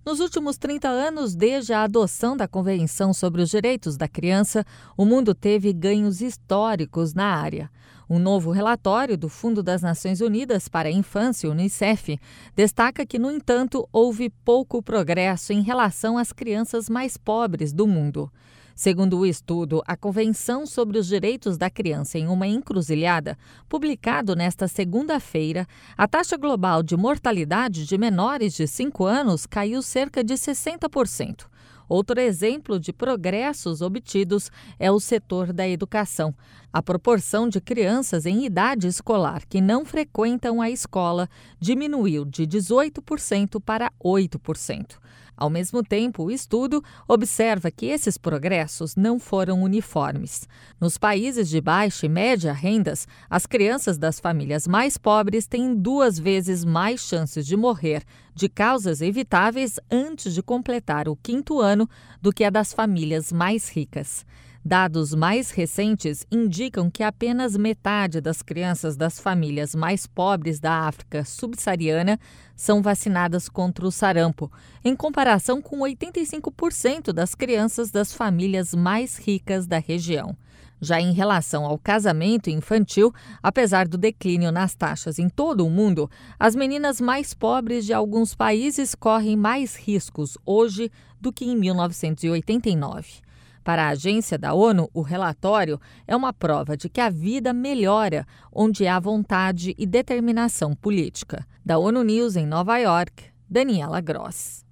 Nos últimos 30 anos, desde a adoção da Convenção sobre os Direitos da Criança, o mundo teve ganhos históricos na área. Um novo relatório do Fundo das Nações Unidas para a Infância, Unicef, destaca que, no entanto, houve pouco progresso em relação às crianças mais pobres do mundo. Segundo o estudo A Convenção sobre os Direitos da Criança em uma Encruzilhada, publicado nesta segunda-feira, a taxa global de mortalidade de menores de 5 anos caiu cerca de 60%. Outro exemplo de progressos obtidos é o setor da educação. A proporção de crianças em idade escolar que não frequentam a escola diminuiu de 18% para 8%. Ao mesmo tempo, o estudo observa que esses progressos não foram uniformes. Nos países de baixa e média rendas, as crianças das famílias mais pobres têm 2 vezes mais chances de morrer de causas evitáveis antes de completar o 5º ano do que a das famílias mais ricas. Dados mais recentes indicam que apenas metade das crianças das famílias mais pobres da África subsaariana são vacinadas contra o sarampo, em comparação com 85% das crianças das famílias mais ricas da região. Já em relação ao casamento infantil, apesar do declínio nas taxas em todo o mundo, as meninas mais pobres de alguns países correm mais riscos hoje do que em 1989. Para a agência da ONU, o relatório é uma prova de que a vida melhora onde há vontade e determinação política. Da ONU News em Nova York, Daniela Gross.